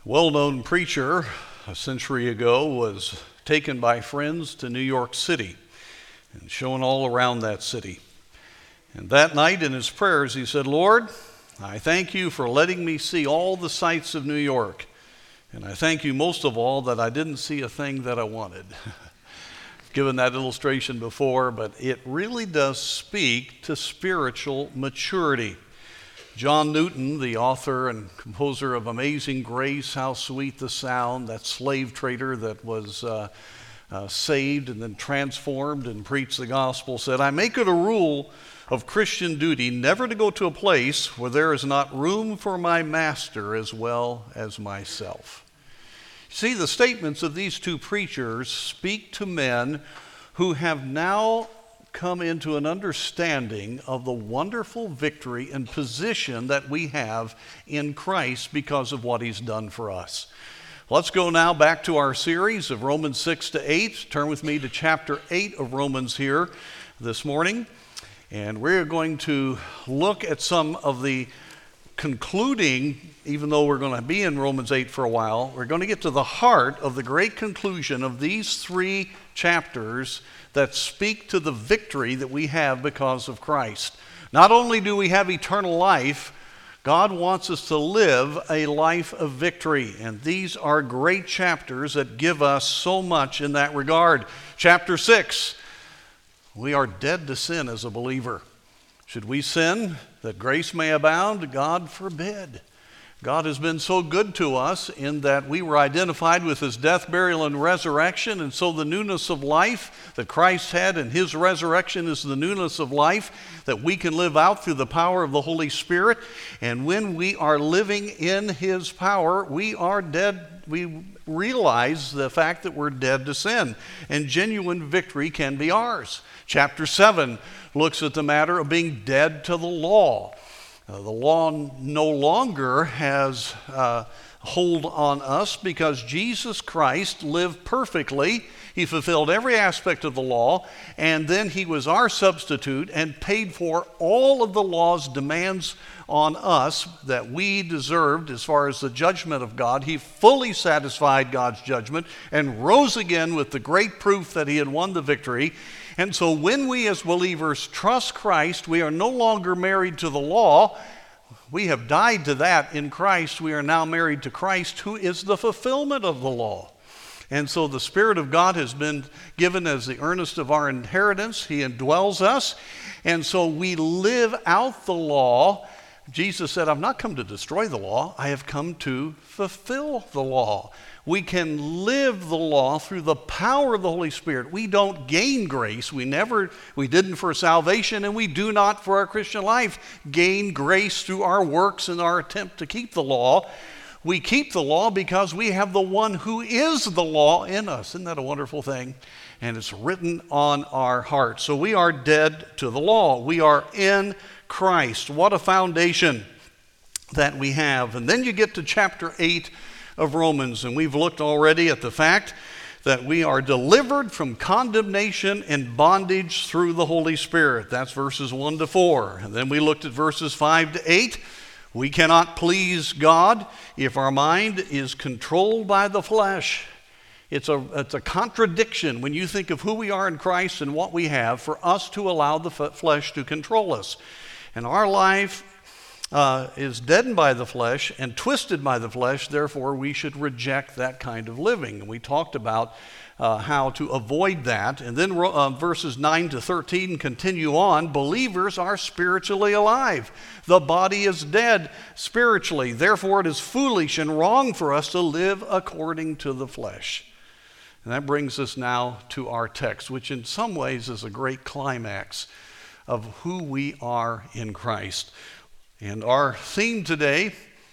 Well-known preacher a century ago was taken by friends to New York City and shown all around that city. And that night in his prayers he said, "Lord, I thank you for letting me see all the sights of New York. And I thank you most of all that I didn't see a thing that I wanted." I've given that illustration before, but it really does speak to spiritual maturity. John Newton, the author and composer of Amazing Grace, How Sweet the Sound, that slave trader that was saved and then transformed and preached the gospel, said, "I make it a rule of Christian duty never to go to a place where there is not room for my master as well as myself." See, the statements of these two preachers speak to men who have now come into an understanding of the wonderful victory and position that we have in Christ because of what he's done for us. Let's go now back to our series of Romans 6 to 8. Turn with me to chapter 8 of Romans here this morning. And we're going to look at some of the concluding, even though we're going to be in Romans 8 for a while, we're going to get to the heart of the great conclusion of these three chapters that speak to the victory that we have because of Christ. Not only do we have eternal life, God wants us to live a life of victory. And these are great chapters that give us so much in that regard. Chapter 6, we are dead to sin as a believer. Should we sin that grace may abound? God forbid. God has been so good to us in that we were identified with his death, burial, and resurrection, and so the newness of life that Christ had in his resurrection is the newness of life that we can live out through the power of the Holy Spirit. And when we are living in his power, we are dead. We realize the fact that we're dead to sin, and genuine victory can be ours. Chapter 7 looks at the matter of being dead to the law. The law no longer has hold on us because Jesus Christ lived perfectly. He fulfilled every aspect of the law, and then he was our substitute and paid for all of the law's demands on us that we deserved as far as the judgment of God. He fully satisfied God's judgment and rose again with the great proof that he had won the victory. And so when we as believers trust Christ, we are no longer married to the law. We have died to that in Christ. We are now married to Christ, who is the fulfillment of the law. And so the Spirit of God has been given as the earnest of our inheritance. He indwells us. And so we live out the law. Jesus said, "I've not come to destroy the law. I have come to fulfill the law." We can live the law through the power of the Holy Spirit. We don't gain grace. We didn't for salvation, and we do not for our Christian life gain grace through our works and our attempt to keep the law. We keep the law because we have the one who is the law in us. Isn't that a wonderful thing? And it's written on our hearts. So we are dead to the law. We are in Christ. What a foundation that we have. And then you get to chapter 8 of Romans, and we've looked already at the fact that we are delivered from condemnation and bondage through the Holy Spirit. That's verses 1 to 4. And then we looked at verses 5 to 8. We cannot please God if our mind is controlled by the flesh. It's a contradiction when you think of who we are in Christ and what we have for us to allow the flesh to control us. And our life is deadened by the flesh and twisted by the flesh. Therefore, we should reject that kind of living. And we talked about how to avoid that. And then verses 9 to 13 continue on. Believers are spiritually alive. The body is dead spiritually. Therefore, it is foolish and wrong for us to live according to the flesh. And that brings us now to our text, which in some ways is a great climax of who we are in Christ. And our theme today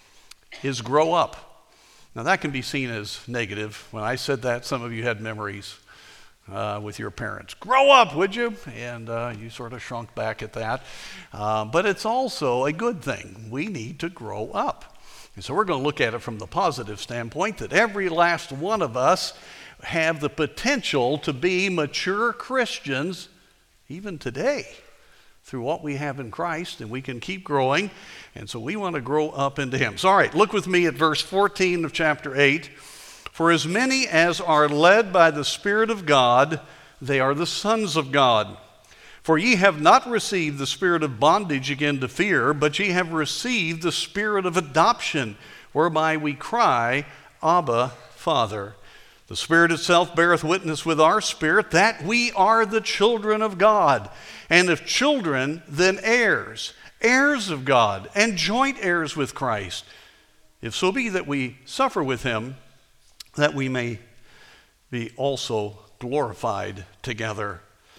is grow up. Now that can be seen as negative. When I said that, some of you had memories with your parents. Grow up, would you? And you sort of shrunk back at that. But it's also a good thing. We need to grow up. And so we're going to look at it from the positive standpoint that every last one of us have the potential to be mature Christians even today. through what we have in Christ, and we can keep growing. And so we want to grow up into him. So all right, look with me at verse 14 of chapter 8. For as many as are led by the Spirit of God, they are the sons of God. For ye have not received the spirit of bondage again to fear, but ye have received the spirit of adoption, whereby we cry, Abba, Father. The Spirit itself beareth witness with our spirit that we are the children of God. And if children, then heirs, heirs of God, and joint heirs with Christ. If so be that we suffer with him, that we may be also glorified together.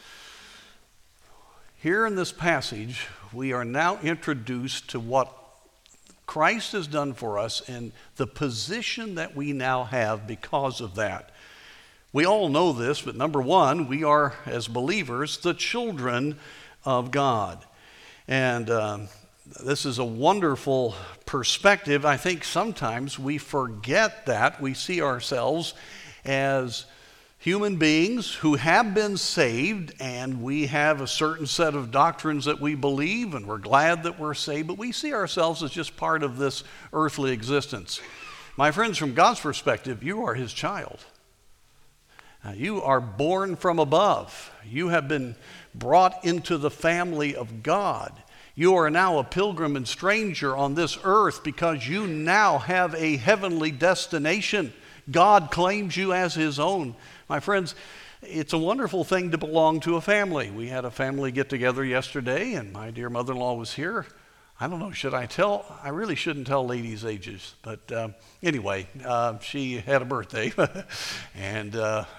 Here in this passage, we are now introduced to what Christ has done for us and the position that we now have because of that. We all know this, but number one, we are, as believers, the children of God. And this is a wonderful perspective. I think sometimes we forget that. We see ourselves as human beings who have been saved, and we have a certain set of doctrines that we believe, and we're glad that we're saved, but we see ourselves as just part of this earthly existence. My friends, from God's perspective, you are his child. You are born from above. You have been brought into the family of God. You are now a pilgrim and stranger on this earth because you now have a heavenly destination. God claims you as his own. My friends, it's a wonderful thing to belong to a family. We had a family get together yesterday, and my dear mother-in-law was here. I don't know, should I tell? I really shouldn't tell ladies' ages, but anyway, she had a birthday, and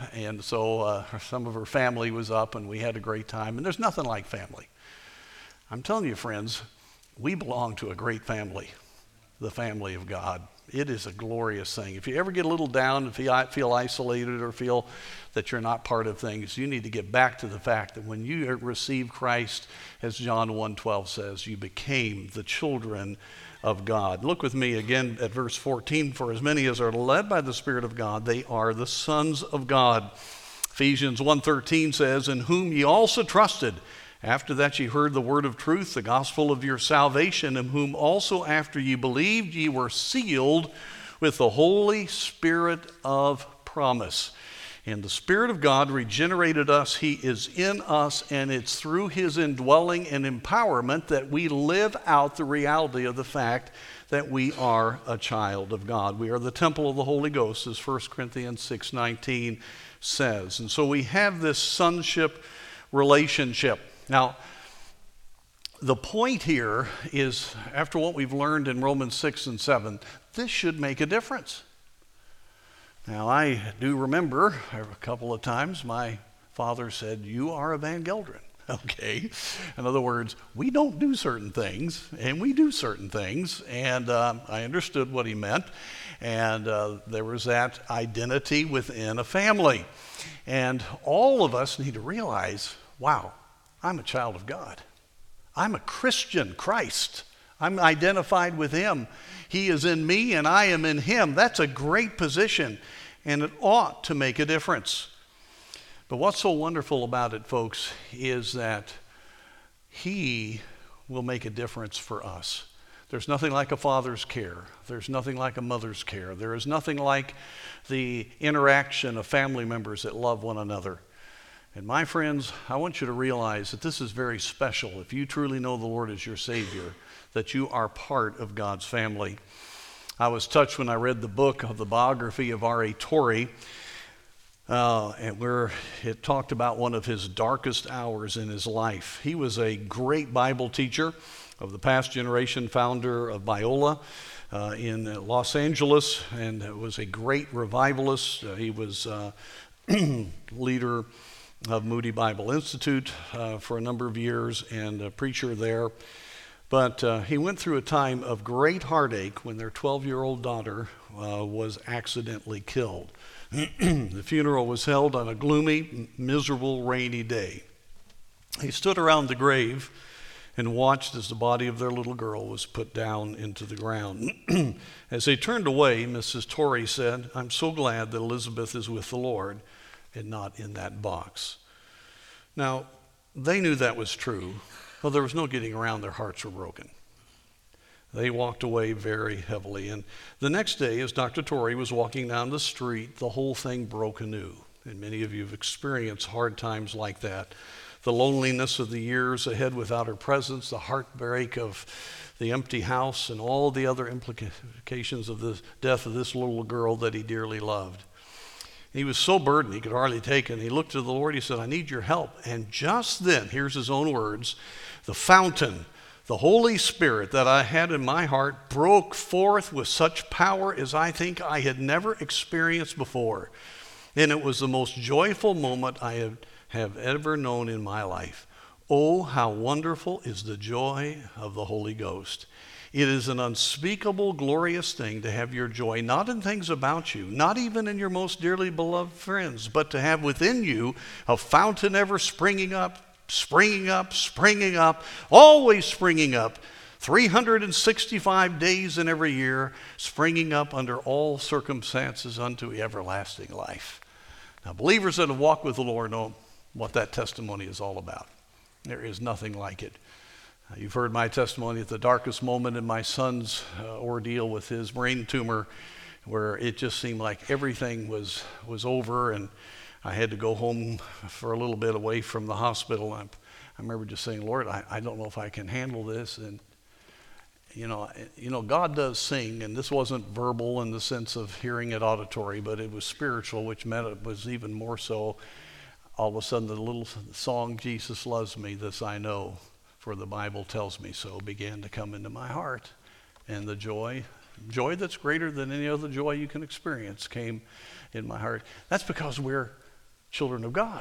so some of her family was up, and we had a great time, and there's nothing like family. I'm telling you, friends, we belong to a great family, the family of God. It is a glorious thing. If you ever get a little down, if you feel isolated or feel that you're not part of things, you need to get back to the fact that when you receive Christ, as John 1:12 says, you became the children of God. Look with me again at verse 14. For as many as are led by the Spirit of God, they are the sons of God. Ephesians 1:13 says, in whom ye also trusted, after that ye heard the word of truth, the gospel of your salvation, in whom also after ye believed, ye were sealed with the Holy Spirit of promise. And the Spirit of God regenerated us. He is in us, and it's through his indwelling and empowerment that we live out the reality of the fact that we are a child of God. We are the temple of the Holy Ghost, as 1 Corinthians 6:19 says. And so we have this sonship relationship. Now, the point here is, after what we've learned in Romans 6 and 7, this should make a difference. Now, I do remember a couple of times my father said, you are a Van Gelderen. Okay. In other words, we don't do certain things, and we do certain things, and I understood what he meant, and there was that identity within a family. And all of us need to realize, wow, I'm a child of God. I'm a Christian, Christ. I'm identified with him. He is in me and I am in him. That's a great position, and it ought to make a difference. But what's so wonderful about it, folks, is that he will make a difference for us. There's nothing like a father's care. There's nothing like a mother's care. There is nothing like the interaction of family members that love one another. And my friends, I want you to realize that this is very special. If you truly know the Lord as your Savior, that you are part of God's family. I was touched when I read the book of the biography of R.A. Torrey, and where it talked about one of his darkest hours in his life. He was a great Bible teacher of the past generation, founder of Biola in Los Angeles, and was a great revivalist. He was leader of Moody Bible Institute for a number of years and a preacher there. But he went through a time of great heartache when their 12-year-old daughter was accidentally killed. The funeral was held on a gloomy, miserable, rainy day. He stood around the grave and watched as the body of their little girl was put down into the ground. As they turned away, Mrs. Torrey said, I'm so glad that Elizabeth is with the Lord and not in that box. Now, they knew that was true, Well, there was no getting around. Their hearts were broken. They walked away very heavily. And the next day, as Dr. Torrey was walking down the street, the whole thing broke anew. And many of you have experienced hard times like that. The loneliness of the years ahead without her presence, the heartbreak of the empty house, and all the other implications of the death of this little girl that he dearly loved. He was so burdened he could hardly take it. And he looked to the Lord. He said, I need your help. And just then, here's his own words, the fountain, the Holy Spirit that I had in my heart broke forth with such power as I think I had never experienced before. And it was the most joyful moment I have ever known in my life. Oh, how wonderful is the joy of the Holy Ghost. It is an unspeakable, glorious thing to have your joy, not in things about you, not even in your most dearly beloved friends, but to have within you a fountain ever springing up, always springing up, 365 days in every year, springing up under all circumstances unto everlasting life. Now, believers that have walked with the Lord know what that testimony is all about. There is nothing like it. You've heard my testimony at the darkest moment in my son's ordeal with his brain tumor, where it just seemed like everything was over, and I had to go home for a little bit away from the hospital. I remember just saying, Lord, I don't know if I can handle this. And you know, God does sing, and this wasn't verbal in the sense of hearing it auditory, but it was spiritual, which meant it was even more so. All of a sudden, the little song, Jesus Loves Me, this I know, for the Bible tells me so, began to come into my heart. And the joy that's greater than any other joy you can experience came in my heart. That's because we're children of God.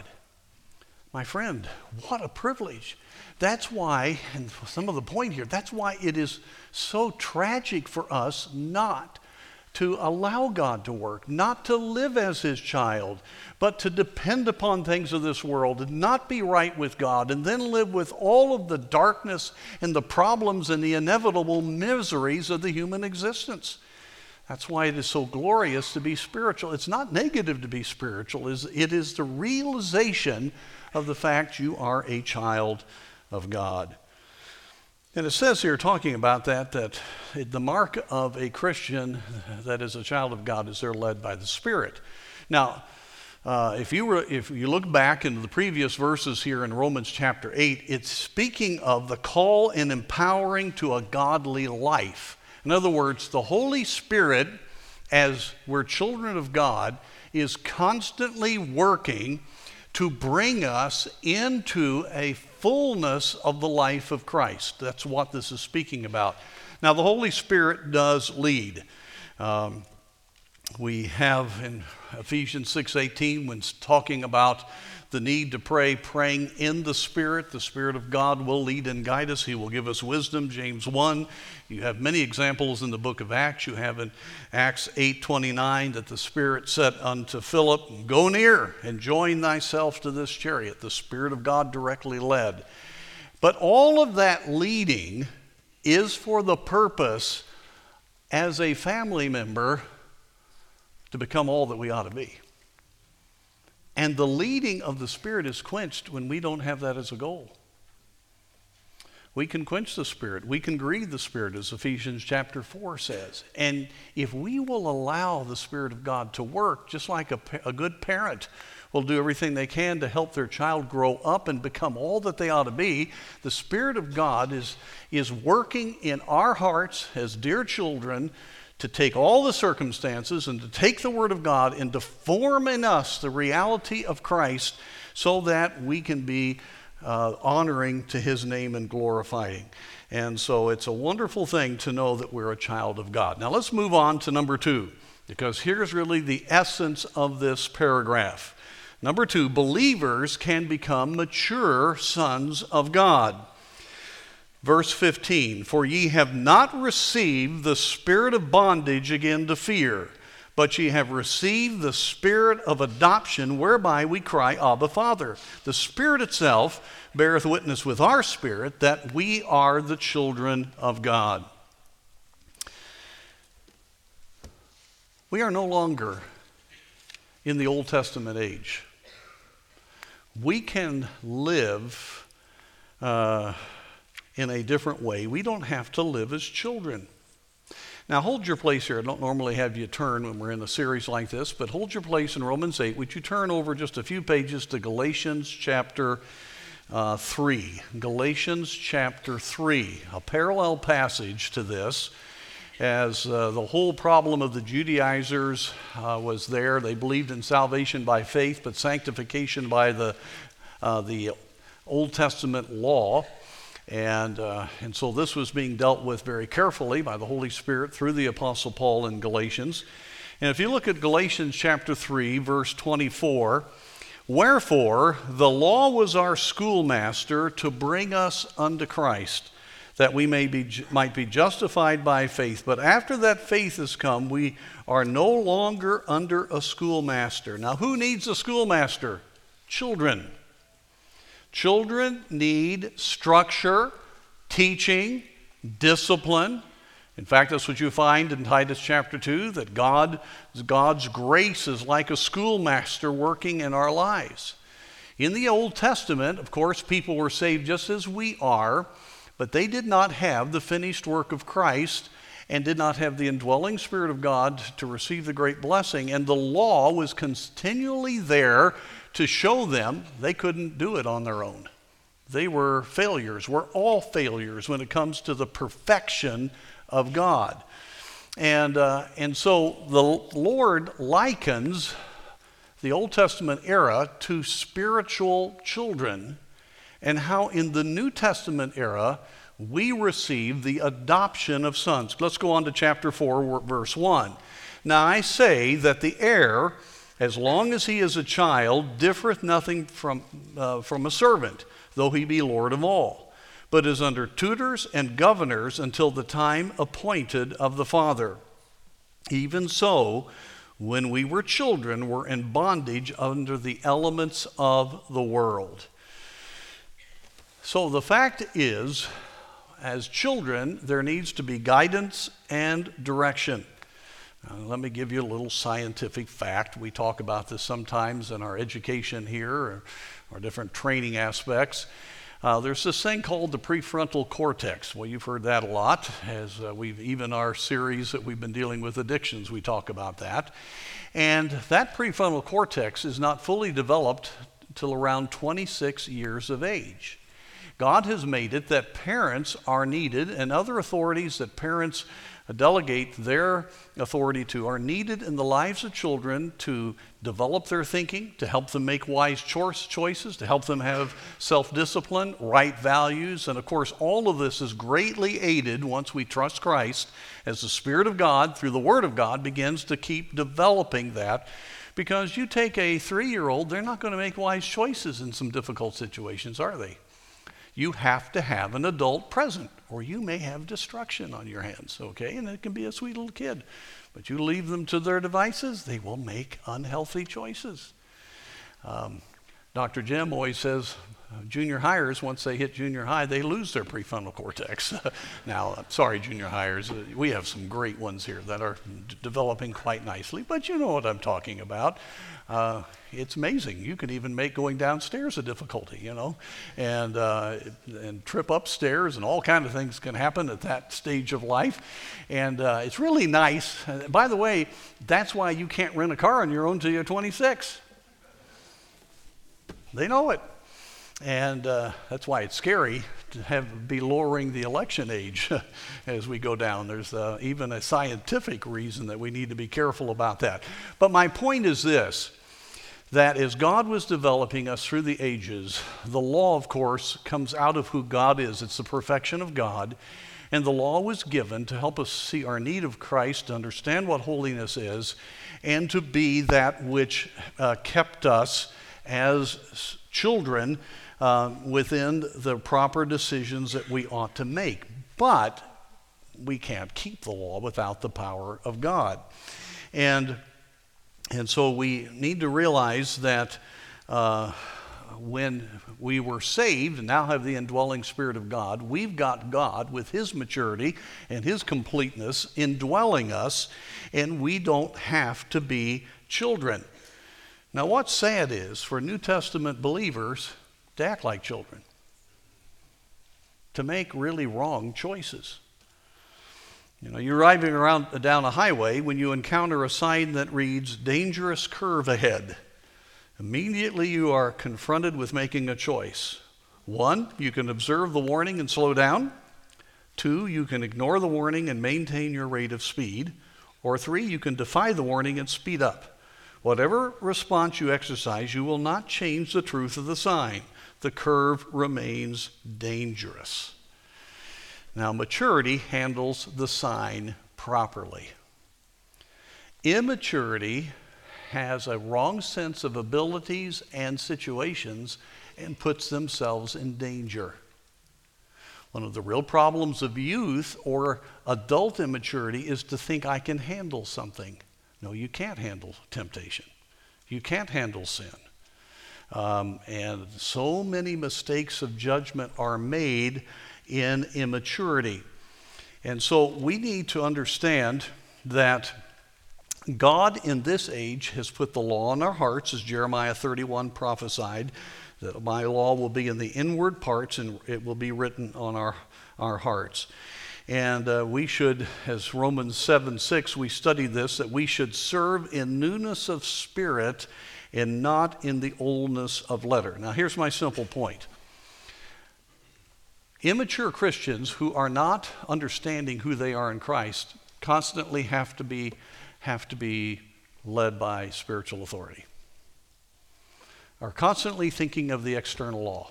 My friend, what a privilege. That's why, and some of the point here, that's why it is so tragic for us not to allow God to work, not to live as his child, but to depend upon things of this world and not be right with God, and then live with all of the darkness and the problems and the inevitable miseries of the human existence. That's why it is so glorious to be spiritual. It's not negative to be spiritual. It is the realization of the fact you are a child of God. And it says here, talking about that the mark of a Christian that is a child of God is they're led by the Spirit. Now, if you look back into the previous verses here in Romans chapter 8, it's speaking of the call and empowering to a godly life. In other words, the Holy Spirit, as we're children of God, is constantly working to bring us into a fullness of the life of Christ. That's what this is speaking about. Now, the Holy Spirit does lead. We have in Ephesians 6:18, when talking about the need to pray, praying in the Spirit of God will lead and guide us. He will give us wisdom, James 1. You have many examples in the book of Acts. You have in Acts 8:29 that the Spirit said unto Philip, go near and join thyself to this chariot. The Spirit of God directly led. But all of that leading is for the purpose, as a family member, to become all that we ought to be. And the leading of the Spirit is quenched when we don't have that as a goal. We can quench the Spirit. We can grieve the Spirit, as Ephesians chapter 4 says. And if we will allow the Spirit of God to work, just like a good parent will do everything they can to help their child grow up and become all that they ought to be, the Spirit of God is working in our hearts as dear children to take all the circumstances and to take the Word of God and to form in us the reality of Christ so that we can be honoring to his name and glorifying. And so it's a wonderful thing to know that we're a child of God. Now let's move on to number 2, because here's really the essence of this paragraph. Number 2, believers can become mature sons of God. Verse 15, for ye have not received the spirit of bondage again to fear, but ye have received the Spirit of adoption, whereby we cry, Abba, Father. The Spirit itself beareth witness with our spirit that we are the children of God. We are no longer in the Old Testament age. We can live in a different way. We don't have to live as children. Now hold your place here. I don't normally have you turn when we're in a series like this, but hold your place in Romans 8. Would you turn over just a few pages to Galatians chapter 3. Galatians chapter 3, a parallel passage to this, as the whole problem of the Judaizers was there. They believed in salvation by faith, but sanctification by the Old Testament law. And so this was being dealt with very carefully by the Holy Spirit through the Apostle Paul in Galatians. And if you look at Galatians chapter 3, verse 24, wherefore the law was our schoolmaster to bring us unto Christ, that we might be justified by faith. But after that faith has come, we are no longer under a schoolmaster. Now, who needs a schoolmaster? Children. Children need structure, teaching, discipline. In fact, that's what you find in Titus chapter 2, that God's grace is like a schoolmaster working in our lives. In the Old Testament, of course, people were saved just as we are, but they did not have the finished work of Christ and did not have the indwelling Spirit of God to receive the great blessing. And the law was continually there to show them they couldn't do it on their own. They were failures. We're all failures when it comes to the perfection of God. And so the Lord likens the Old Testament era to spiritual children, and how in the New Testament era we receive the adoption of sons. Let's go on to chapter 4, verse 1. Now I say that the heir, as long as he is a child, differeth nothing from a servant, though he be Lord of all, but is under tutors and governors until the time appointed of the Father. Even so, when we were children, were in bondage under the elements of the world. So the fact is, as children, there needs to be guidance and direction. Let me give you a little scientific fact. We talk about this sometimes in our education here, or different training aspects. There's this thing called the prefrontal cortex. Well, you've heard that a lot, as even our series that we've been dealing with addictions, we talk about that. And that prefrontal cortex is not fully developed till around 26 years of age. God has made it that parents are needed, and other authorities that parents delegate their authority to are needed in the lives of children to develop their thinking, to help them make wise choices, to help them have self-discipline, right values. And of course, all of this is greatly aided once we trust Christ, as the Spirit of God, through the Word of God, begins to keep developing that. Because you take a 3-year-old, they're not going to make wise choices in some difficult situations, are they? You have to have an adult present, or you may have destruction on your hands, okay? And it can be a sweet little kid. But you leave them to their devices, they will make unhealthy choices. Dr. Jim always says, junior hires, once they hit junior high, they lose their prefrontal cortex. Now, I'm sorry, junior hires, we have some great ones here that are developing quite nicely, but you know what I'm talking about. It's amazing. You can even make going downstairs a difficulty, you know, and trip upstairs, and all kinds of things can happen at that stage of life. And it's really nice. By the way, that's why you can't rent a car on your own till you're 26. They know it. And that's why it's scary to be lowering the election age as we go down. There's even a scientific reason that we need to be careful about that. But my point is this, that as God was developing us through the ages, the law, of course, comes out of who God is. It's the perfection of God. And the law was given to help us see our need of Christ, to understand what holiness is, and to be that which kept us as children within the proper decisions that we ought to make. But we can't keep the law without the power of God. And so we need to realize that when we were saved and now have the indwelling Spirit of God, we've got God with His maturity and His completeness indwelling us, and we don't have to be children. Now, what's sad is for New Testament believers to act like children, to make really wrong choices. You know, you're driving down a highway when you encounter a sign that reads, "Dangerous curve ahead." Immediately you are confronted with making a choice. 1, you can observe the warning and slow down. 2, you can ignore the warning and maintain your rate of speed. Or 3, you can defy the warning and speed up. Whatever response you exercise, you will not change the truth of the sign. The curve remains dangerous. Now, maturity handles the sign properly. Immaturity has a wrong sense of abilities and situations and puts themselves in danger. One of the real problems of youth or adult immaturity is to think I can handle something. No, you can't handle temptation. You can't handle sin. And so many mistakes of judgment are made in immaturity. And so we need to understand that God in this age has put the law in our hearts, as Jeremiah 31 prophesied, that my law will be in the inward parts and it will be written on our hearts. And we should, as Romans 7:6, we studied this, that we should serve in newness of spirit and not in the oldness of letter. Now here's my simple point. Immature Christians who are not understanding who they are in Christ constantly have to be led by spiritual authority. Are constantly thinking of the external law.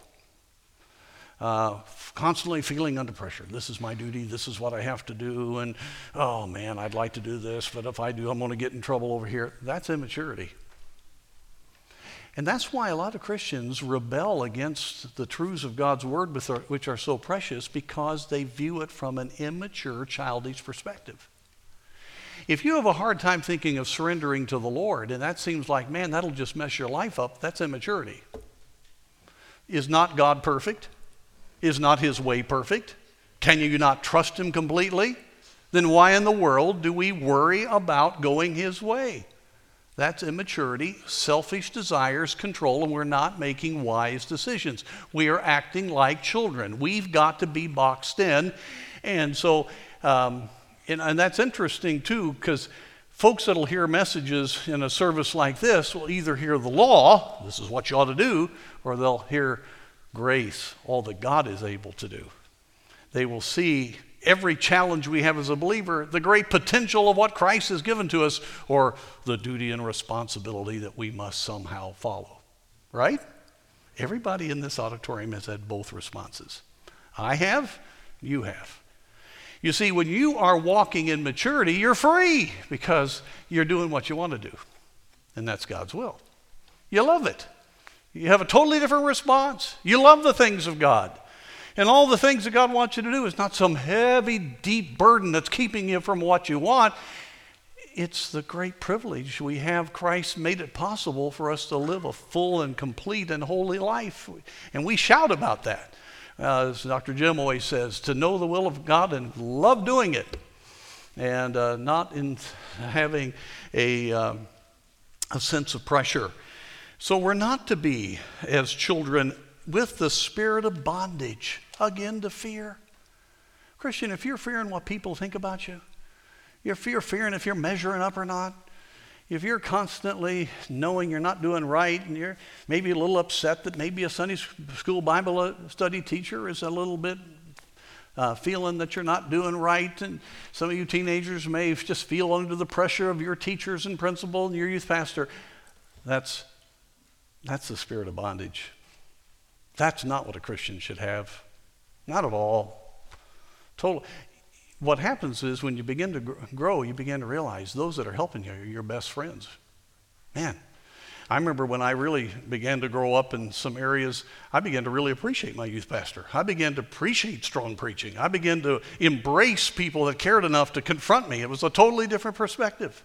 Constantly feeling under pressure. This is my duty, this is what I have to do, and oh man, I'd like to do this, but if I do, I'm going to get in trouble over here. That's immaturity. And that's why a lot of Christians rebel against the truths of God's Word, which are so precious, because they view it from an immature, childish perspective. If you have a hard time thinking of surrendering to the Lord, and that seems like, man, that'll just mess your life up, that's immaturity. Is not God perfect? Is not His way perfect? Can you not trust Him completely? Then why in the world do we worry about going His way? That's immaturity, selfish desires, control, and we're not making wise decisions. We are acting like children. We've got to be boxed in. And so, and that's interesting too, because folks that'll hear messages in a service like this will either hear the law, this is what you ought to do, or they'll hear grace, all that God is able to do. They will see every challenge we have as a believer, the great potential of what Christ has given to us, or the duty and responsibility that we must somehow follow. Right? Everybody in this auditorium has had both responses. I have, you have. You see, when you are walking in maturity, you're free because you're doing what you want to do. And that's God's will. You love it. You have a totally different response. You love the things of God. And all the things that God wants you to do is not some heavy, deep burden that's keeping you from what you want. It's the great privilege we have. Christ made it possible for us to live a full and complete and holy life. And we shout about that. As Dr. Jim always says, to know the will of God and love doing it. And not in having a sense of pressure. So we're not to be, as children, with the spirit of bondage, again to fear. Christian, if you're fearing what people think about you, if you're fearing if you're measuring up or not, if you're constantly knowing you're not doing right and you're maybe a little upset that maybe a Sunday school Bible study teacher is a little bit feeling that you're not doing right, and some of you teenagers may just feel under the pressure of your teachers and principal and your youth pastor, that's the spirit of bondage. That's not what a Christian should have. Not at all. Totally. What happens is when you begin to grow, you begin to realize those that are helping you are your best friends. Man, I remember when I really began to grow up in some areas, I began to really appreciate my youth pastor. I began to appreciate strong preaching. I began to embrace people that cared enough to confront me. It was a totally different perspective.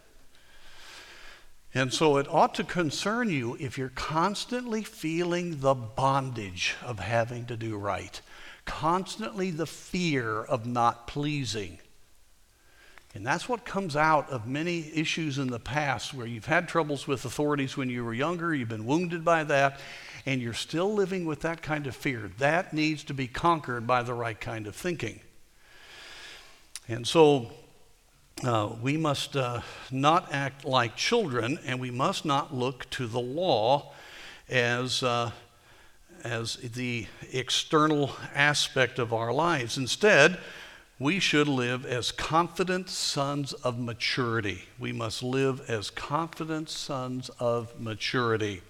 And so it ought to concern you if you're constantly feeling the bondage of having to do right, constantly the fear of not pleasing. And that's what comes out of many issues in the past where you've had troubles with authorities when you were younger, you've been wounded by that, and you're still living with that kind of fear, that needs to be conquered by the right kind of thinking. And so we must not act like children, and we must not look to the law as the external aspect of our lives. Instead, we should live as confident sons of maturity. We must live as confident sons of maturity.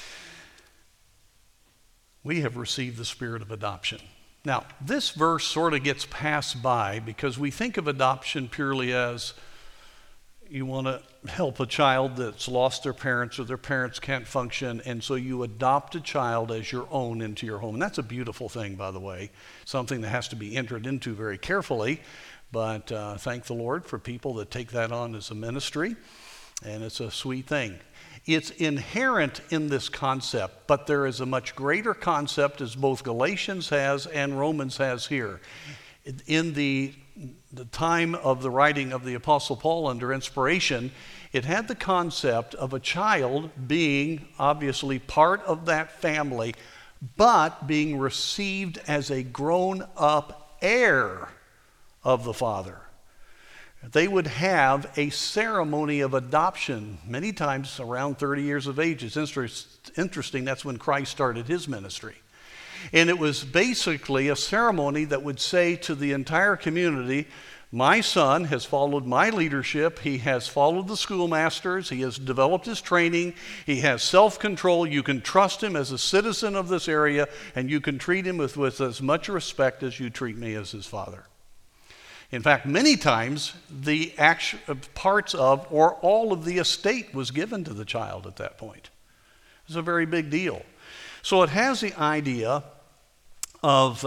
We have received the spirit of adoption. Now, this verse sort of gets passed by because we think of adoption purely as you want to help a child that's lost their parents or their parents can't function, and so you adopt a child as your own into your home. And that's a beautiful thing, by the way, something that has to be entered into very carefully. But thank the Lord for people that take that on as a ministry, and it's a sweet thing. It's inherent in this concept, but there is a much greater concept, as both Galatians has and Romans has here. In the time of the writing of the Apostle Paul under inspiration, it had the concept of a child being obviously part of that family, but being received as a grown-up heir of the father. They would have a ceremony of adoption, many times around 30 years of age. It's interesting, that's when Christ started his ministry. And it was basically a ceremony that would say to the entire community, my son has followed my leadership, he has followed the schoolmasters, he has developed his training, he has self-control, you can trust him as a citizen of this area, and you can treat him with as much respect as you treat me as his father. In fact, many times the parts of or all of the estate was given to the child at that point. It's a very big deal. So it has the idea of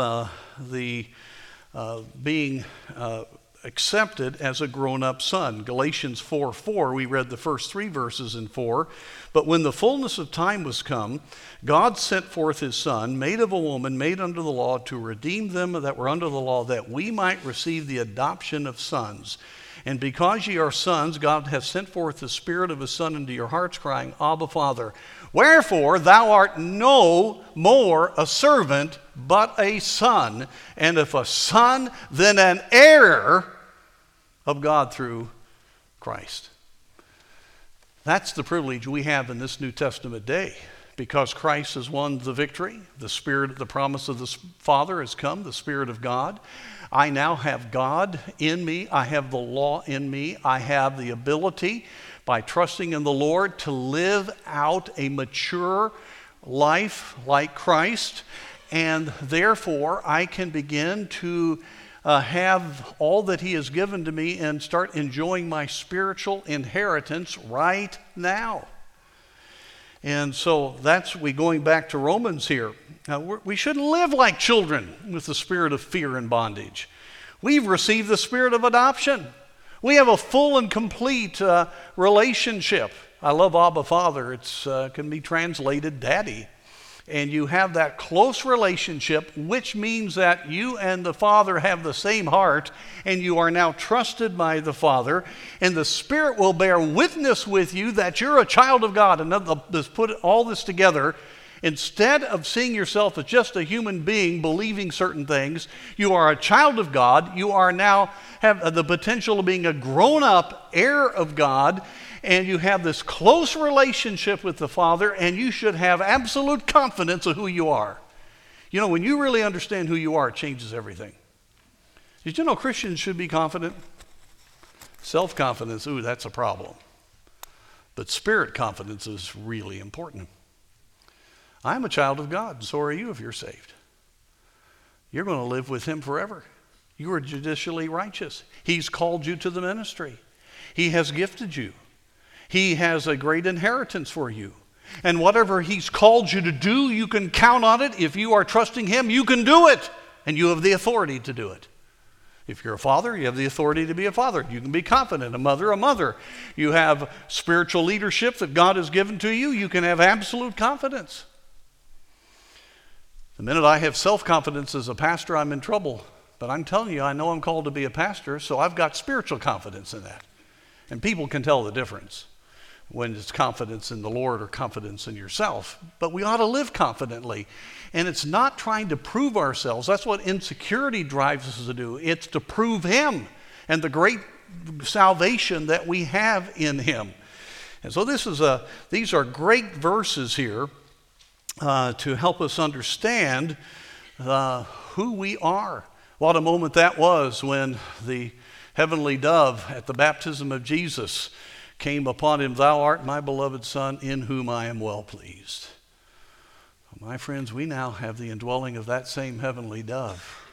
being accepted as a grown-up son. Galatians 4:4, we read the first 3 verses in 4. But when the fullness of time was come, God sent forth his Son, made of a woman, made under the law, to redeem them that were under the law, that we might receive the adoption of sons. And because ye are sons, God hath sent forth the Spirit of his Son into your hearts, crying, Abba, Father. Wherefore thou art no more a servant, but a son. And if a son, then an heir of God through Christ. That's the privilege we have in this New Testament day. Because Christ has won the victory, the Spirit, the promise of the Father has come, the Spirit of God. I now have God in me. I have the law in me. I have the ability, by trusting in the Lord, to live out a mature life like Christ. And therefore, I can begin to have all that he has given to me and start enjoying my spiritual inheritance right now. And so we're going back to Romans here. We shouldn't live like children with the spirit of fear and bondage. We've received the spirit of adoption. We have a full and complete relationship. I love Abba Father. It can be translated daddy. And you have that close relationship, which means that you and the Father have the same heart, and you are now trusted by the Father, and the Spirit will bear witness with you that you're a child of God. And let's put all this together. Instead of seeing yourself as just a human being believing certain things, you are a child of God. You are now have the potential of being a grown-up heir of God, and you have this close relationship with the Father, and you should have absolute confidence of who you are. You know, when you really understand who you are, it changes everything. Did you know Christians should be confident? Self-confidence, that's a problem. But spirit confidence is really important. I'm a child of God, and so are you if you're saved. You're going to live with him forever. You are judicially righteous. He's called you to the ministry. He has gifted you. He has a great inheritance for you. And whatever he's called you to do, you can count on it. If you are trusting him, you can do it. And you have the authority to do it. If you're a father, you have the authority to be a father. You can be confident. A mother. You have spiritual leadership that God has given to you. You can have absolute confidence. The minute I have self-confidence as a pastor, I'm in trouble. But I'm telling you, I know I'm called to be a pastor, so I've got spiritual confidence in that. And people can tell the difference. when it's confidence in the Lord or confidence in yourself. But we ought to live confidently. And it's not trying to prove ourselves. That's what insecurity drives us to do. It's to prove Him and the great salvation that we have in Him. And so these are great verses here to help us understand who we are. What a moment that was when the heavenly dove at the baptism of Jesus came upon him. Thou art my beloved Son, in whom I am well pleased. My friends, we now have the indwelling of that same heavenly dove.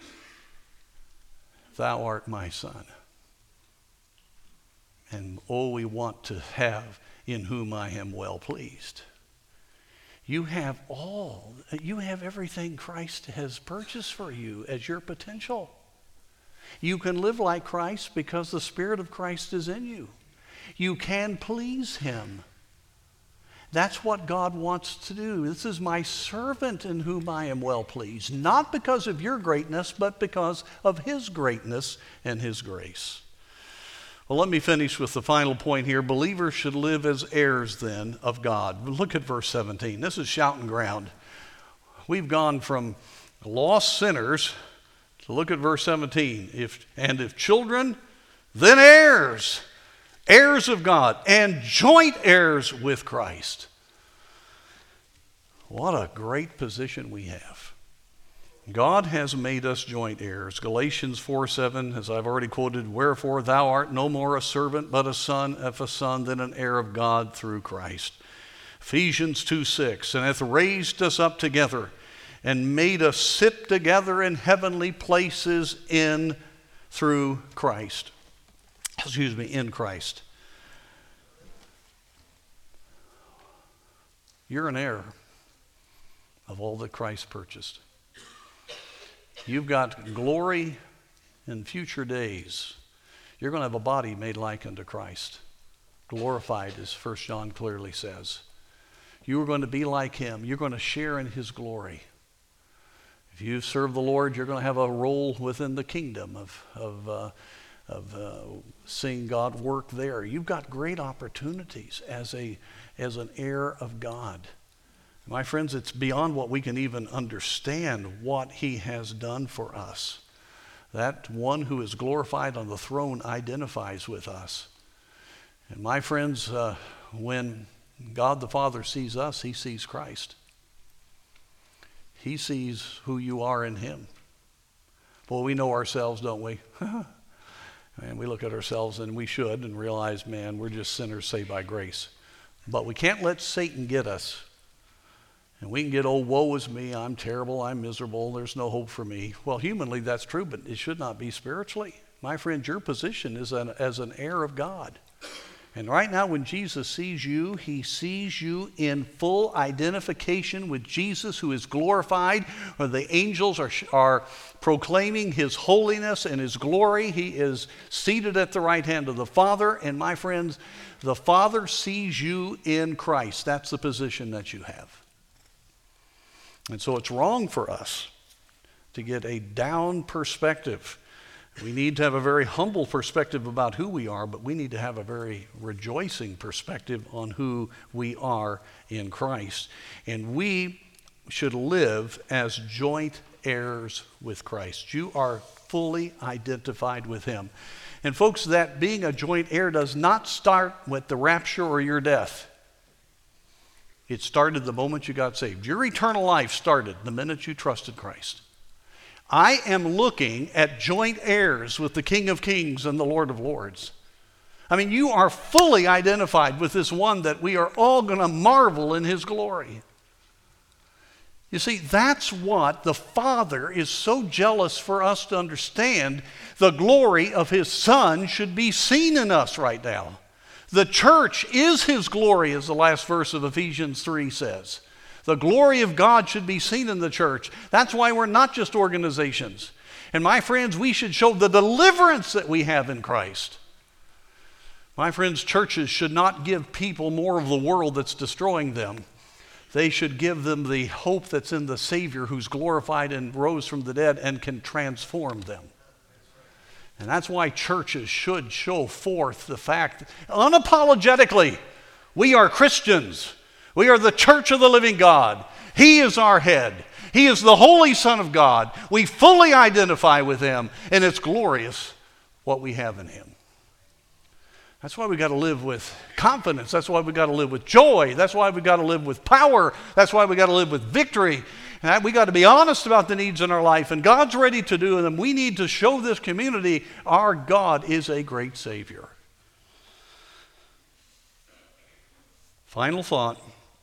Thou art my Son. And oh, we want to have in whom I am well pleased. You have everything Christ has purchased for you as your potential. You can live like Christ because the Spirit of Christ is in you. You can please Him. That's what God wants to do. This is my servant in whom I am well pleased, not because of your greatness, but because of His greatness and His grace. Well, let me finish with the final point here. Believers should live as heirs then of God. Look at verse 17. This is shouting ground. We've gone from lost sinners to look at verse 17. If children, then heirs. Heirs of God and joint heirs with Christ. What a great position we have. God has made us joint heirs. Galatians 4:7, as I've already quoted, wherefore thou art no more a servant, but a son, if a son, then an heir of God through Christ. Ephesians 2:6, and hath raised us up together and made us sit together in heavenly places in Christ. You're an heir of all that Christ purchased. You've got glory in future days. You're going to have a body made like unto Christ, glorified, as 1 John clearly says. You are going to be like Him. You're going to share in His glory. If you serve the Lord, you're going to have a role within the kingdom of seeing God work there. You've got great opportunities as an heir of God. My friends, it's beyond what we can even understand what He has done for us. That one who is glorified on the throne identifies with us. And my friends, when God the Father sees us, He sees Christ. He sees who you are in Him. Well, we know ourselves, don't we? And we look at ourselves, and we should, and realize, man, we're just sinners saved by grace. But we can't let Satan get us. And we can get, oh, woe is me, I'm terrible, I'm miserable, there's no hope for me. Well, humanly that's true, but it should not be spiritually. My friend, your position is as an heir of God. And right now when Jesus sees you, He sees you in full identification with Jesus, who is glorified, where the angels are proclaiming His holiness and His glory. He is seated at the right hand of the Father. And my friends, the Father sees you in Christ. That's the position that you have. And so it's wrong for us to get a down perspective. We need to have a very humble perspective about who we are, but we need to have a very rejoicing perspective on who we are in Christ. And we should live as joint heirs with Christ. You are fully identified with Him. And folks, that being a joint heir does not start with the rapture or your death. It started the moment you got saved. Your eternal life started the minute you trusted Christ. I am looking at joint heirs with the King of Kings and the Lord of Lords. I mean, you are fully identified with this one that we are all going to marvel in His glory. You see, that's what the Father is so jealous for us to understand. The glory of His Son should be seen in us right now. The church is His glory, as the last verse of Ephesians 3 says. The glory of God should be seen in the church. That's why we're not just organizations. And my friends, we should show the deliverance that we have in Christ. My friends, churches should not give people more of the world that's destroying them. They should give them the hope that's in the Savior, who's glorified and rose from the dead and can transform them. And that's why churches should show forth the fact, unapologetically, We are Christians. We are the church of the living God. He is our head. He is the Holy Son of God. We fully identify with him, and it's glorious what we have in him. That's why we got to live with confidence. That's why we got to live with joy. That's why we got to live with power. That's why we got to live with victory. And we got to be honest about the needs in our life, and God's ready to do them. We need to show this community our God is a great Savior. Final thought.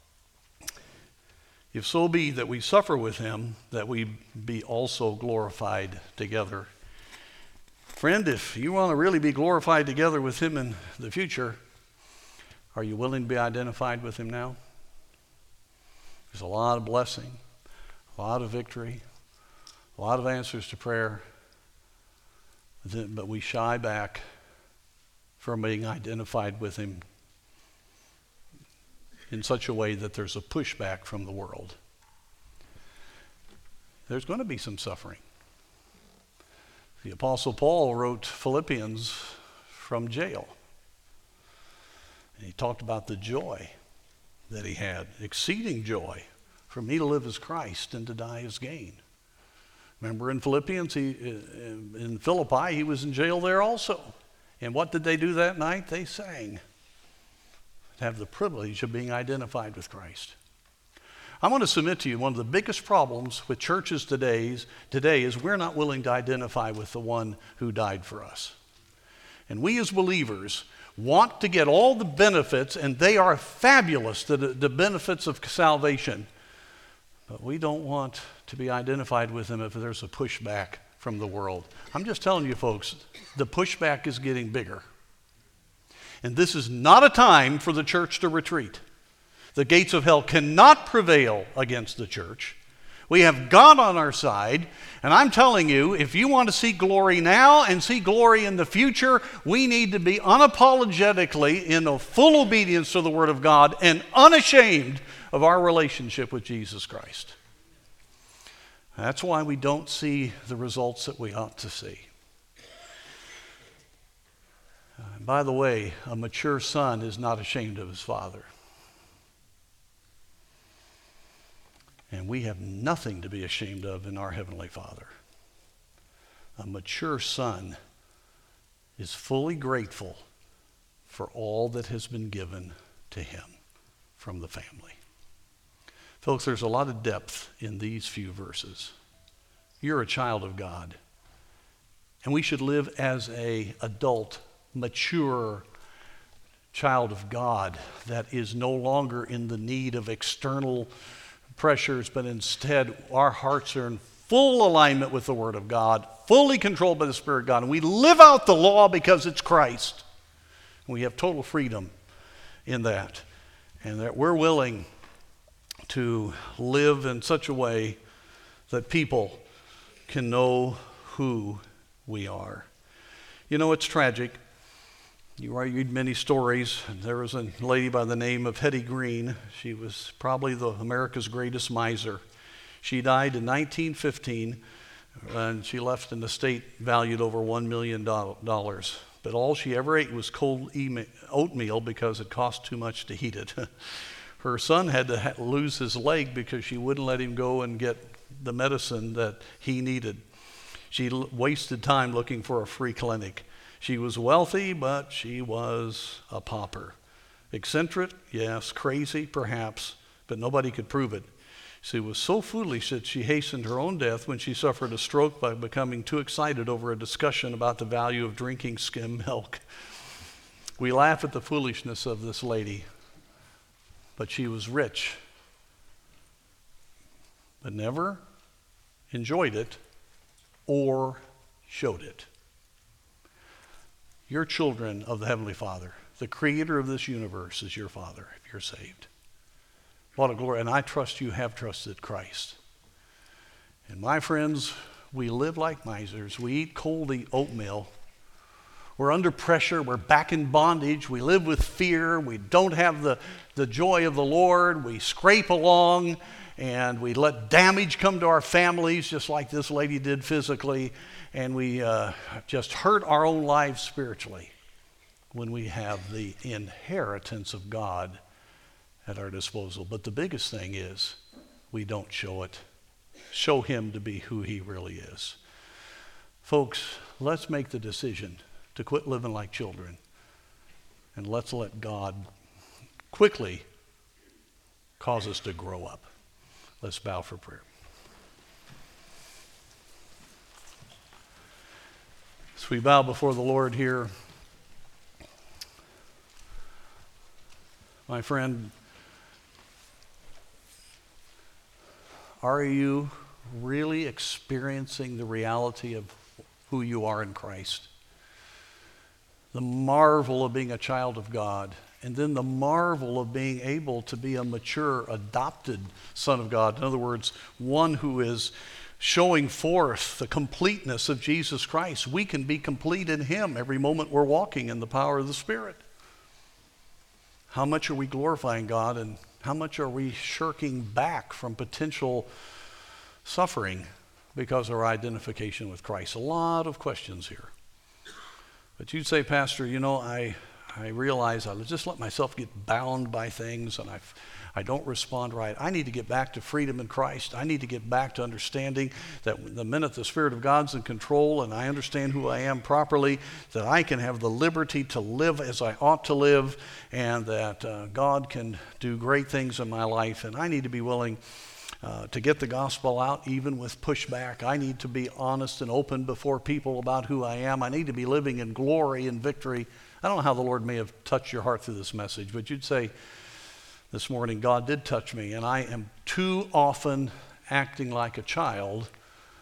If so be that we suffer with him, that we be also glorified together. Friend, if you want to really be glorified together with him in the future, are you willing to be identified with him now? There's a lot of blessing, a lot of victory, a lot of answers to prayer, but we shy back from being identified with him in such a way that there's a pushback from the world. There's going to be some suffering. The Apostle Paul wrote Philippians from jail. And he talked about the joy that he had, exceeding joy. For me to live as Christ and to die as gain. Remember in Philippians, in Philippi, he was in jail there also. And what did they do that night? They sang. Have the privilege of being identified with Christ. I want to submit to you one of the biggest problems with churches today is we're not willing to identify with the one who died for us. And we as believers want to get all the benefits, and they are fabulous, the benefits of salvation. But we don't want to be identified with him if there's a pushback from the world. I'm just telling you folks, the pushback is getting bigger. And this is not a time for the church to retreat. The gates of hell cannot prevail against the church. We have God on our side, and I'm telling you, if you want to see glory now and see glory in the future, we need to be unapologetically in a full obedience to the Word of God and unashamed of our relationship with Jesus Christ. That's why we don't see the results that we ought to see. By the way, a mature son is not ashamed of his father. And we have nothing to be ashamed of in our Heavenly Father. A mature son is fully grateful for all that has been given to him from the family. Folks, there's a lot of depth in these few verses. You're a child of God. And we should live as an adult, mature child of God that is no longer in the need of external pressures, but instead our hearts are in full alignment with the Word of God, fully controlled by the Spirit of God, and we live out the law because it's Christ. We have total freedom in that, and that we're willing to live in such a way that people can know who we are. You know, it's tragic. You read many stories. There was a lady by the name of Hetty Green. She was probably America's greatest miser. She died in 1915, and she left an estate valued over $1 million. But all she ever ate was cold oatmeal because it cost too much to heat it. Her son had to lose his leg because she wouldn't let him go and get the medicine that he needed. She wasted time looking for a free clinic. She was wealthy, but she was a pauper. Eccentric, yes. Crazy, perhaps, but nobody could prove it. She was so foolish that she hastened her own death when she suffered a stroke by becoming too excited over a discussion about the value of drinking skim milk. We laugh at the foolishness of this lady, but she was rich, but never enjoyed it or showed it. You're children of the Heavenly Father. The creator of this universe is your Father if you're saved. What a glory. And I trust you have trusted Christ. And my friends, we live like misers. We eat cold oatmeal. We're under pressure. We're back in bondage. We live with fear. We don't have the joy of the Lord. We scrape along and we let damage come to our families just like this lady did physically. And we just hurt our own lives spiritually. when we have the inheritance of God at our disposal. But the biggest thing is we don't show it. Show him to be who he really is. Folks, let's make the decision to quit living like children, and let's let God quickly cause us to grow up. Let's bow for prayer. As we bow before the Lord here, my friend, are you really experiencing the reality of who you are in Christ? The marvel of being a child of God, and then the marvel of being able to be a mature, adopted son of God. In other words, one who is showing forth the completeness of Jesus Christ. We can be complete in him every moment we're walking in the power of the Spirit. How much are we glorifying God, and how much are we shirking back from potential suffering because of our identification with Christ? A lot of questions here. But you'd say, Pastor, I realize I just let myself get bound by things, and I don't respond right. I need to get back to freedom in Christ. I need to get back to understanding that the minute the Spirit of God's in control and I understand who I am properly, that I can have the liberty to live as I ought to live, and that God can do great things in my life. And I need to be willing to get the gospel out, even with pushback. I need to be honest and open before people about who I am. I need to be living in glory and victory. I don't know how the Lord may have touched your heart through this message, but you'd say this morning, God did touch me, and I am too often acting like a child,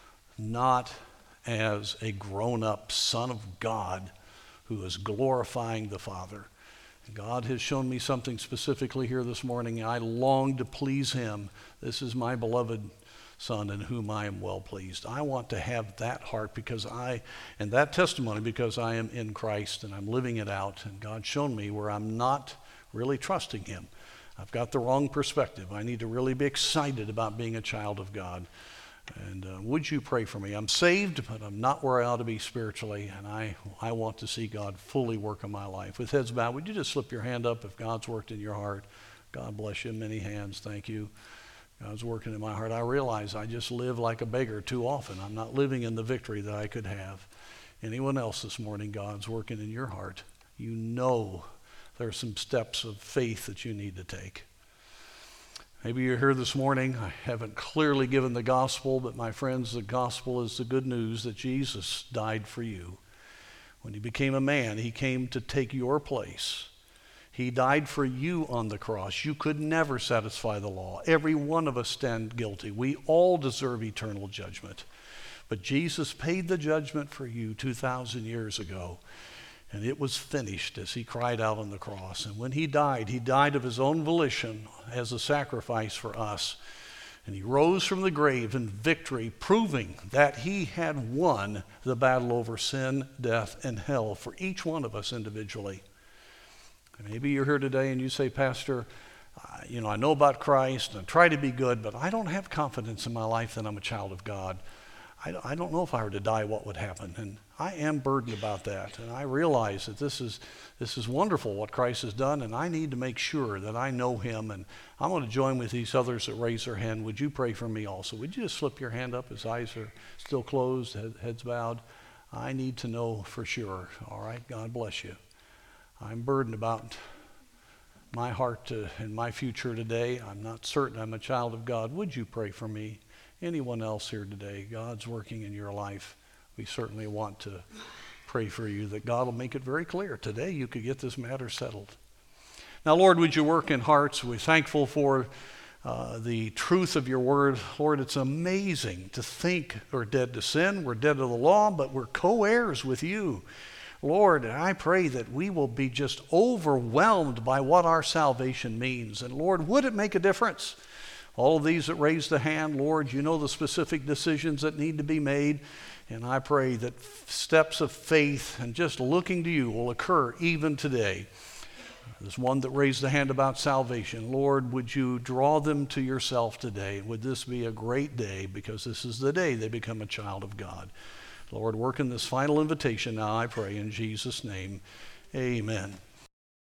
not as a grown-up son of God who is glorifying the Father. God has shown me something specifically here this morning. I long to please him. This is my beloved Son in whom I am well pleased. I want to have that heart and that testimony because I am in Christ and I'm living it out. And God's shown me where I'm not really trusting him. I've got the wrong perspective. I need to really be excited about being a child of God. And would you pray for me? I'm saved, but I'm not where I ought to be spiritually, and I want to see God fully work in my life. With heads bowed, would you just slip your hand up if God's worked in your heart? God bless you. Many hands. Thank you. God's working in my heart. I realize I just live like a beggar too often. I'm not living in the victory that I could have. Anyone else this morning, God's working in your heart. You know there are some steps of faith that you need to take. Maybe you're here this morning. I haven't clearly given the gospel, but my friends, the gospel is the good news that Jesus died for you. When he became a man, he came to take your place. He died for you on the cross. You could never satisfy the law. Every one of us stand guilty. We all deserve eternal judgment. But Jesus paid the judgment for you 2,000 years ago. And it was finished as he cried out on the cross. And when he died of his own volition as a sacrifice for us. And he rose from the grave in victory, proving that he had won the battle over sin, death, and hell for each one of us individually. And maybe you're here today and you say, Pastor, I know about Christ and I try to be good, but I don't have confidence in my life that I'm a child of God. I don't know if I were to die, what would happen? And I am burdened about that. And I realize that this is wonderful what Christ has done, and I need to make sure that I know him. And I'm going to join with these others that raise their hand. Would you pray for me also? Would you just slip your hand up? His eyes are still closed, heads bowed. I need to know for sure. All right, God bless you. I'm burdened about my heart and my future today. I'm not certain I'm a child of God. Would you pray for me? Anyone else here today? God's working in your life. We certainly want to pray for you that God will make it very clear. Today you could get this matter settled. Now, Lord, would you work in hearts? We're thankful for the truth of your word. Lord, it's amazing to think we're dead to sin, we're dead to the law, but we're co-heirs with you. Lord, I pray that we will be just overwhelmed by what our salvation means. And Lord, would it make a difference? All of these that raised the hand, Lord, you know the specific decisions that need to be made. And I pray that steps of faith and just looking to you will occur even today. There's one that raised the hand about salvation. Lord, would you draw them to yourself today? Would this be a great day, because this is the day they become a child of God. Lord, work in this final invitation now, I pray, in Jesus' name. Amen.